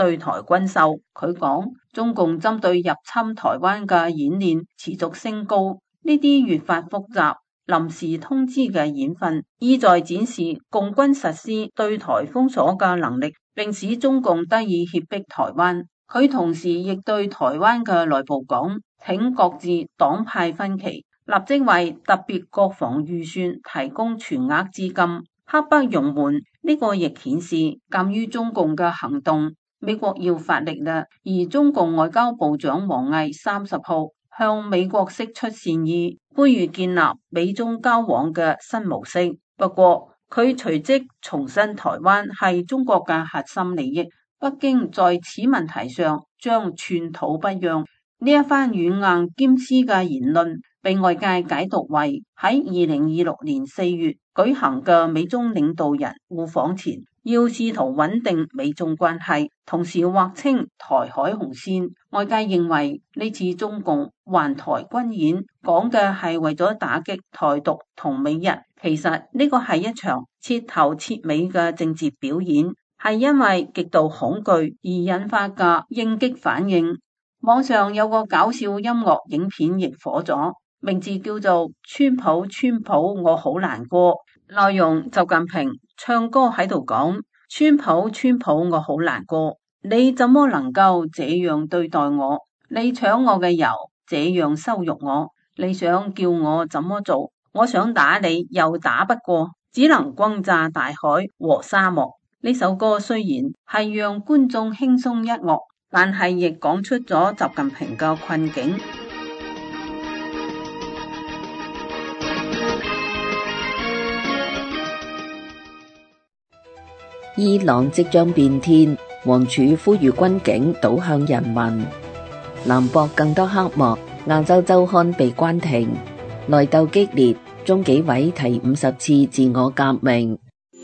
對台軍售。佢講，中共針對入侵台灣嘅演練持續升高，呢啲越發複雜臨時通知嘅演訓，意在展示共軍實施對台封鎖嘅能力，並使中共得以脅迫台灣。佢同時亦對台灣嘅內部講，請擱置黨派分歧，立即為特別國防預算提供全額資金，刻不容緩。呢個亦顯示鑒於中共嘅行動，美國要發力啦。而中共外交部長王毅三十號向美國釋出善意，呼籲建立美中交往嘅新模式。不過佢隨即重申台灣係中國嘅核心利益，北京在此問題上將寸土不讓。呢一番軟硬兼施嘅言論被外界解讀為喺二零二六年四月舉行嘅美中領導人互訪前，要試圖穩定美中關係，同時劃清台海紅線。外界認為呢次中共環台軍演講嘅係為咗打擊台獨同美日，其實呢個係一場徹頭徹尾嘅政治表演，係因為極度恐懼而引發嘅應激反應。網上有個搞笑音樂影片亦火咗，名字叫做《川普川普我好難過》，內容習近平唱歌喺度講：川普川普我好難過，你怎麼能夠這樣對待我？你搶我嘅油，這樣羞辱我，你想叫我怎麼做？我想打你又打不過，只能轟炸大海和沙漠。呢首歌雖然係讓觀眾輕鬆一樂，但係亦講出咗習近平嘅困境。 伊朗即將變天，王儲呼籲軍警倒向人民。南博更多黑幕，亞洲週刊被關停。內鬥激烈，中紀委提五十次自我革命。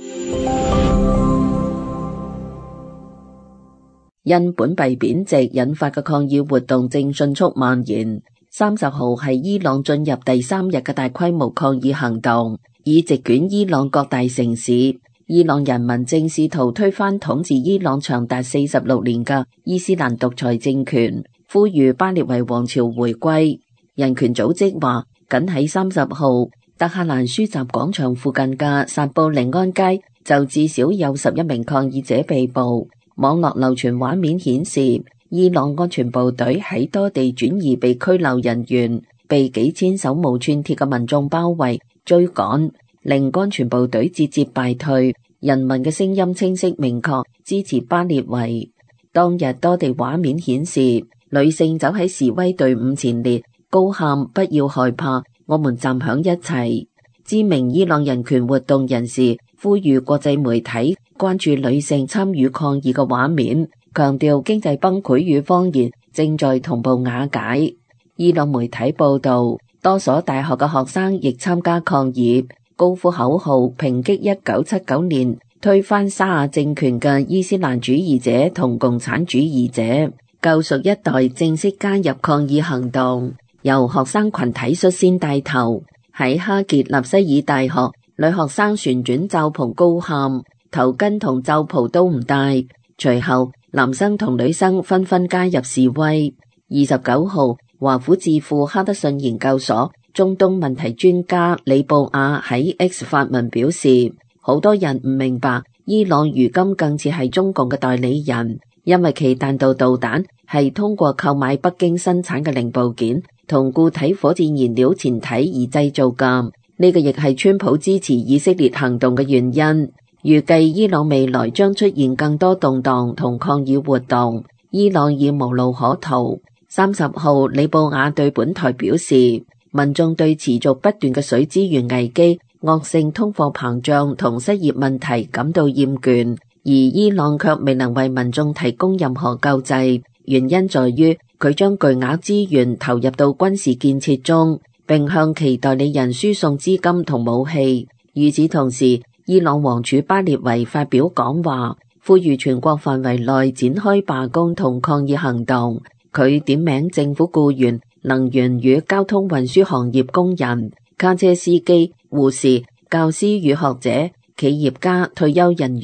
因本幣貶值引發嘅抗議活動正迅速蔓延。三十號係伊朗進入第三日嘅大規模抗議行動，已席捲伊朗各大城市。伊朗人民正試圖推翻統治伊朗長達四十六年嘅伊斯蘭獨裁政權，呼籲巴列維王朝回歸。人權組織話，僅喺三十號，德黑蘭書集廣場附近嘅薩布寧安街就至少有十一名抗議者被捕。網絡流傳畫面顯示，伊朗安全部隊喺多地轉移被拘留人員，被幾千手無寸鐵嘅民眾包圍追趕，令安全部隊節節敗退。人民嘅聲音清晰明確，支持巴列維。當日多地畫面顯示，女性走喺示威隊伍前列，高喊不要害怕，我們站響一齊。知名伊朗人權活動人士呼籲國際媒體關注女性參與抗議嘅畫面，強調經濟崩潰與謊言正在同步瓦解。伊朗媒體報道，多所大學嘅學生亦參加抗議，高呼口號，抨擊一九七九年推翻沙亞政權嘅伊斯蘭主義者同共產主義者，救贖一代正式加入抗議行動，由學生群體率先帶頭。喺哈傑納西爾大學，女學生旋轉罩袍高喊，頭巾同罩袍都唔戴。隨後男生同女生紛紛加入示威。二十九號，華府智庫哈德遜研究所中東問題專家李布亞喺 X 發文表示，好多人唔明白伊朗如今更似係中共嘅代理人，因為其彈道導彈係通過購買北京生產嘅零部件同固體火箭燃料前體而製造㗎。呢個亦係川普支持以色列行動嘅原因。預計伊朗未來將出現更多動盪同抗議活動，伊朗已無路可逃。三十號，李布亞對本台表示，民眾對持續不斷嘅水資源危機、惡性通貨膨脹同失業問題感到厭倦，而伊朗卻未能為民眾提供任何救濟。原因在於佢將巨額資源投入到軍事建設中，並向其代理人輸送資金同武器。與此同時，伊朗王儲巴列維發表講話，呼籲全國範圍內展開罷工同抗議行動。佢點名政府僱員、能源與交通運輸行業工人、卡車司機、護士、教師與學者、企業家、退休人員、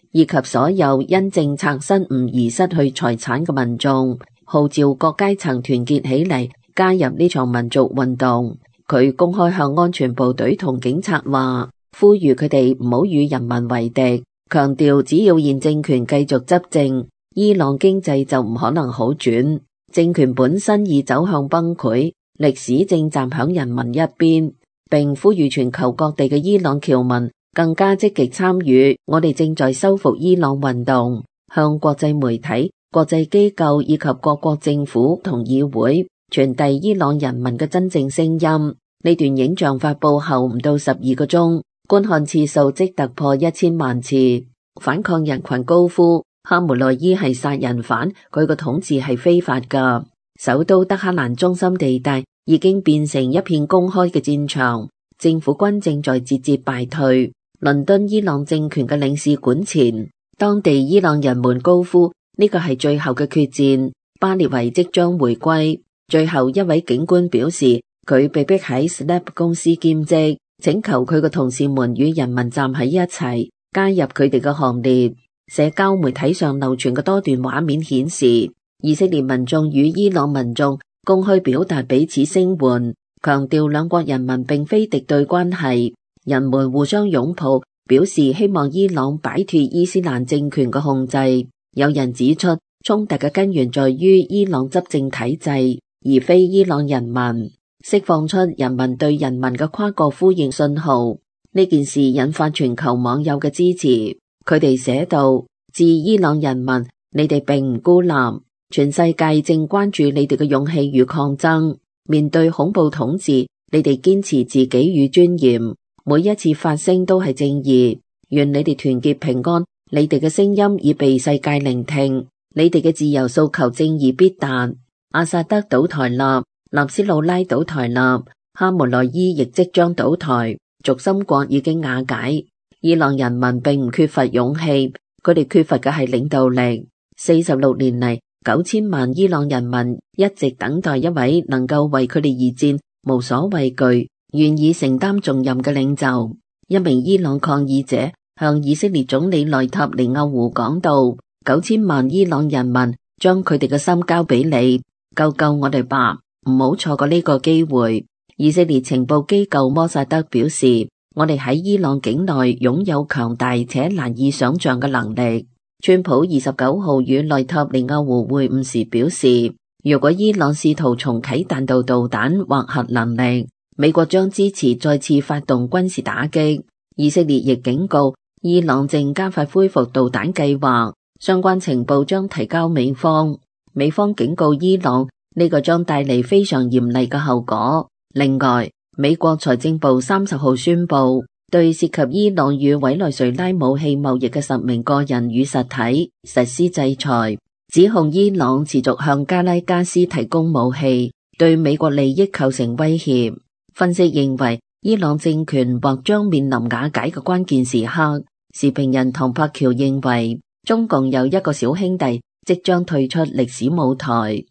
以及所有因政策失誤而失去財產嘅民眾，號召各階層團結起嚟加入呢場民族運動。佢公開向安全部隊同警察話，呼籲佢哋唔好與人民為敵，強調只要現政權繼續執政，伊朗經濟就唔可能好轉，政權本身已走向崩潰，歷史正站響人民一邊，並呼籲全球各地嘅伊朗僑民更加積極參與我哋正在修復伊朗運動，向國際媒體、國際機構以及各國政府同議會傳遞伊朗人民嘅真正聲音。呢段影像發佈後唔到十二個鐘，觀看次數即突破一千萬次。反抗人群高呼哈梅內伊係殺人犯，佢個統治係非法噶。首都德黑蘭中心地帶已經變成一片公開嘅戰場，政府軍正在節節敗退。倫敦伊朗政權嘅領事館前，當地伊朗人們高呼呢個係最後嘅決戰，巴列維即將回歸。最後一位警官表示，佢被逼喺 Snap 公司兼職，請求佢嘅同事們與人民站喺一齊，加入佢哋嘅行列。社交媒體上流傳嘅多段畫面顯示，以色列民眾與伊朗民眾公開表達彼此聲援，強調兩國人民並非敵對關係，人們互相擁抱，表示希望伊朗擺脫伊斯蘭政權嘅控制。有人指出，衝突嘅根源在於伊朗執政體制，而非伊朗人民，釋放出人民對人民嘅跨國呼應信號。呢件事引發全球網友嘅支持，佢哋寫道：致伊朗人民，你哋並唔孤立，全世界正關注你哋嘅勇氣與抗爭。面對恐怖統治，你哋堅持自己與尊嚴，每一次發聲都係正義。願你哋團結平安，你哋嘅聲音已被世界聆聽，你哋嘅自由訴求正義必達。阿薩德倒台啦，納斯魯拉倒台啦，哈梅內伊亦即將倒台，軸心國已經瓦解。伊朗人民並唔缺乏勇氣，佢哋缺乏嘅係領導力。四十六年嚟，九千萬伊朗人民一直等待一位能夠為佢哋而戰、無所畏懼、願意承擔重任嘅領袖。一名伊朗抗議者向以色列總理內塔尼亞胡講道：九千萬伊朗人民將佢哋嘅心交俾你，救救我哋吧，唔好錯過呢個機會。以色列情報機構摩薩德表示，我哋喺伊朗境內擁有強大且難以想象嘅能力。川普二十九號與內塔尼亞胡會晤時表示，如果伊朗試圖重啟彈道導彈或核能力，美國將支持再次發動軍事打擊。以色列亦警告，伊朗正加快恢復導彈計劃，相關情報將提交美方。美方警告伊朗，呢個將帶嚟非常嚴厲嘅後果。另外，美國財政部三十號宣布，對涉及伊朗與委內瑞拉武器貿易嘅十名個人與實體實施制裁，指控伊朗持續向加拉加斯提供武器，對美國利益構成威脅。分析認為，伊朗政權或將面臨瓦解嘅關鍵時刻。時評人唐柏橋認為，中共有一個小兄弟即將退出歷史舞台。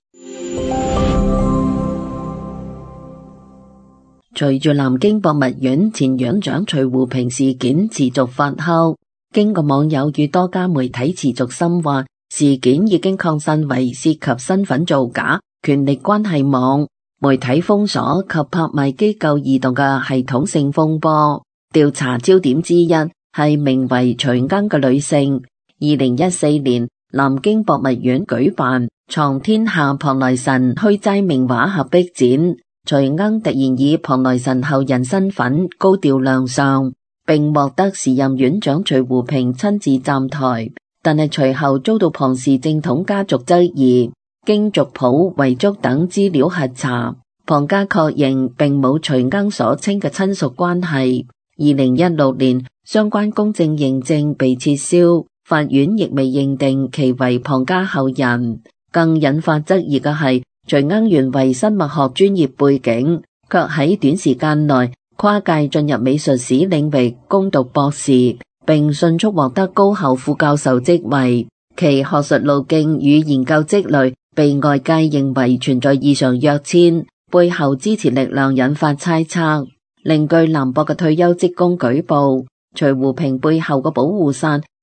隨住南京博物院前院長徐湖平事件持續發酵，經過網友與多家媒體持續深挖，事件已經擴散為涉及身份造假、權力關係網、媒體封鎖及拍賣機構異動嘅系統性風波。調查焦點之一係名為徐鶯嘅女性。二零一四年，南京博物院舉辦藏天下龐萊神虛齋名畫合璧展。徐鶯突然以龐萊神後人身份高調亮相，並獲得時任院長徐湖平親自站台，但係隨後遭到龐氏正統家族質疑。經族譜、遺囑等資料核查，龐家確認並冇徐鶯所稱嘅親屬關係。二零一六年，相關公證認證被撤銷，法院亦未認定其為龐家後人。更引發質疑嘅係，徐鶯原為生物學專業背景，卻喺短時間內跨界進入美術史領域攻讀博士，並迅速獲得高校副教授職位。其學術路徑與研究積累被外界認為存在異常躍遷，背後支持力量引發猜測。另據南博嘅退休職工舉報，徐湖平背後嘅保護傘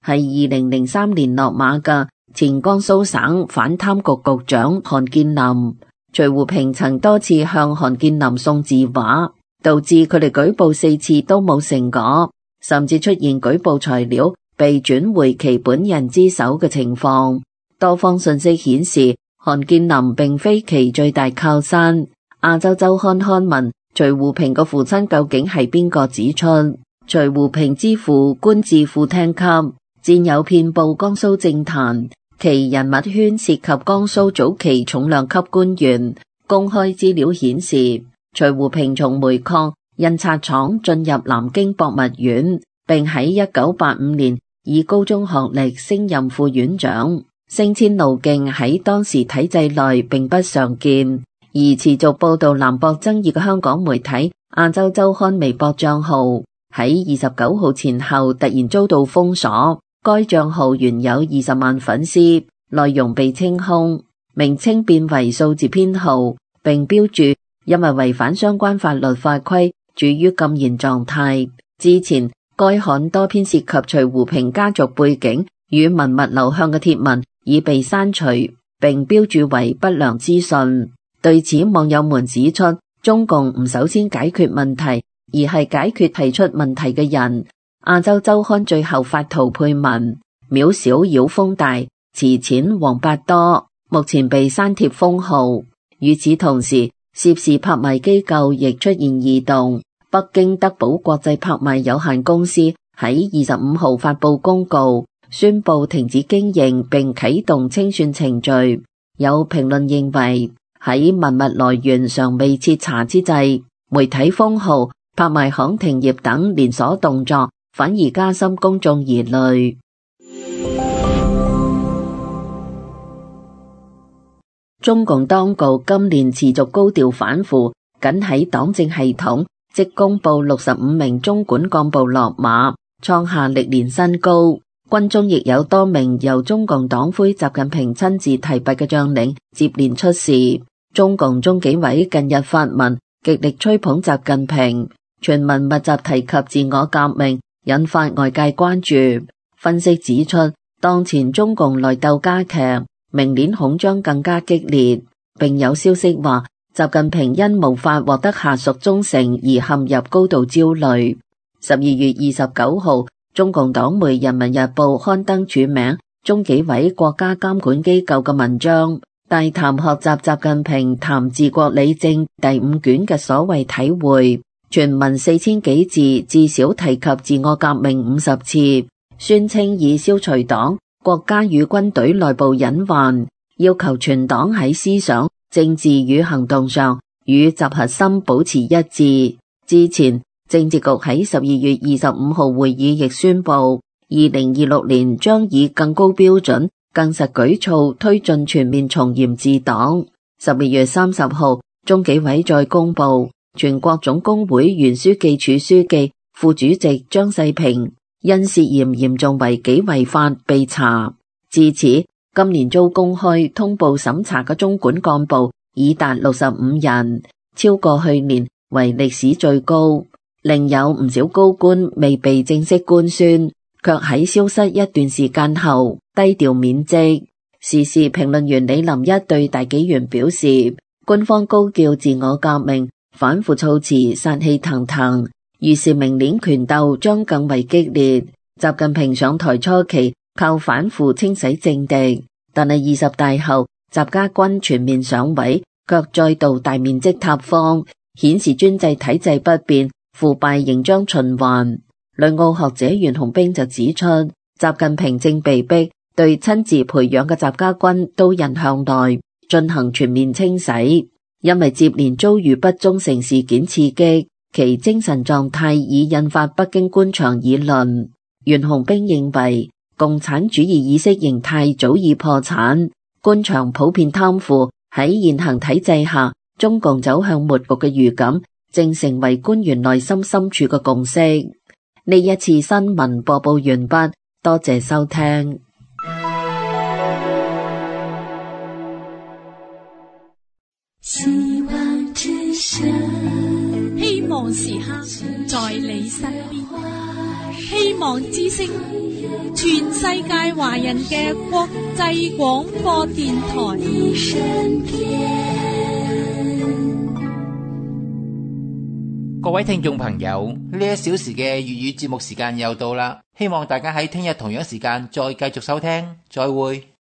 係二零零三年落馬嘅前江蘇省反貪局局長韓建林。徐湖平曾多次向韓建林送字畫，導致佢哋舉報四次都冇成果，甚至出現舉報材料被轉回其本人之手嘅情況。多方信息顯示，韓建林並非其最大靠山。亞洲週刊刊問徐湖平個父親究竟係邊個，指出徐湖平之父官至副廳級，戰友遍佈江蘇政壇，其人物圈涉及江蘇早期重量級官員。公開資料顯示，徐湖平從煤礦、印刷廠進入南京博物院，並喺一九八五年以高中學歷升任副院長。升遷路徑喺當時體制內並不常見，而持續報道南博爭議嘅香港媒體亞洲週刊微博賬號喺二十九號前後突然遭到封鎖。該賬號原有二十萬粉絲，內容被清空，名稱變為數字編號，並標注因為違反相關法律法規，處於禁言狀態。之前該刊多篇涉及徐湖平家族背景與文物流向嘅帖文已被刪除，並標注為不良資訊。對此，網友們指出，中共唔首先解決問題，而係解決提出問題嘅人。亞洲週刊最後發圖配文：渺小妖風大，池淺黃八多，目前被刪帖封號。與此同時，涉事拍賣機構亦出現異動。北京德寶國際拍賣有限公司喺二十五號發佈公告，宣布停止經營並啟動清算程序。有評論認為，喺文物來源尚未徹查之際，媒體封號、拍賣行停業等連鎖動作反而加深公眾疑慮。中共當局今年持續高調反腐，僅喺黨政系統即公布六十五名中管幹部落馬，創下歷年新高。軍中亦有多名由中共黨魁習近平親自提拔嘅將領接連出事。中共中紀委近日發文極力吹捧習近平，全文密集提及自我革命，引發外界關注。分析指出，當前中共內鬥加劇，明年恐將更加激烈，並有消息話習近平因無法獲得下屬忠誠而陷入高度焦慮。十二月二十九號，中共黨媒《人民日報》刊登署名中紀委國家監管機構嘅文章，大談學習習近平談治國理政第五卷嘅所謂體會。全文四千幾字，至少提及自我革命五十次，宣稱以消除黨、國家與軍隊內部隱患，要求全黨喺思想、政治與行動上與習核心保持一致。之前，政治局喺十二月二十五號會議亦宣布，二零二六年將以更高標準、更實舉措推進全面從嚴治黨。十二月三十號，中紀委再公布，全國總工會原書記處書記、副主席張世平因涉嫌嚴重違紀違法被查。至此，今年遭公開通報審查嘅中管幹部已達六十五人，超過去年為歷史最高。另有唔少高官未被正式官宣，卻喺消失一段時間後低調免職。時事評論員李林一對大紀元表示，官方高叫自我革命，反腐措辭殺氣騰騰，預示明年權鬥將更為激烈。習近平上台初期靠反腐清洗政敵，但係二十大後習家軍全面上位，卻再度大面積塌方，顯示專制體制不變，腐敗仍將循環。旅澳學者袁洪兵就指出，習近平正被逼對親自培養嘅習家軍刀刃向內進行全面清洗。因為接連遭遇不忠誠事件刺激，其精神狀態已引發北京官場議論。袁洪兵認為，共產主義意識形態早已破產，官場普遍貪腐，喺現行體制下，中共走向末局嘅預感正成為官員內心深處嘅共識。呢一次新聞播報完畢，多謝收聽。 希望之聲，希望時刻在你身邊。希望之聲全世界華人嘅國際廣播電台。 各位聽眾朋友，呢一小時嘅粵語節目時間又到啦，希望大家喺聽日同樣時間再繼續收聽，再會。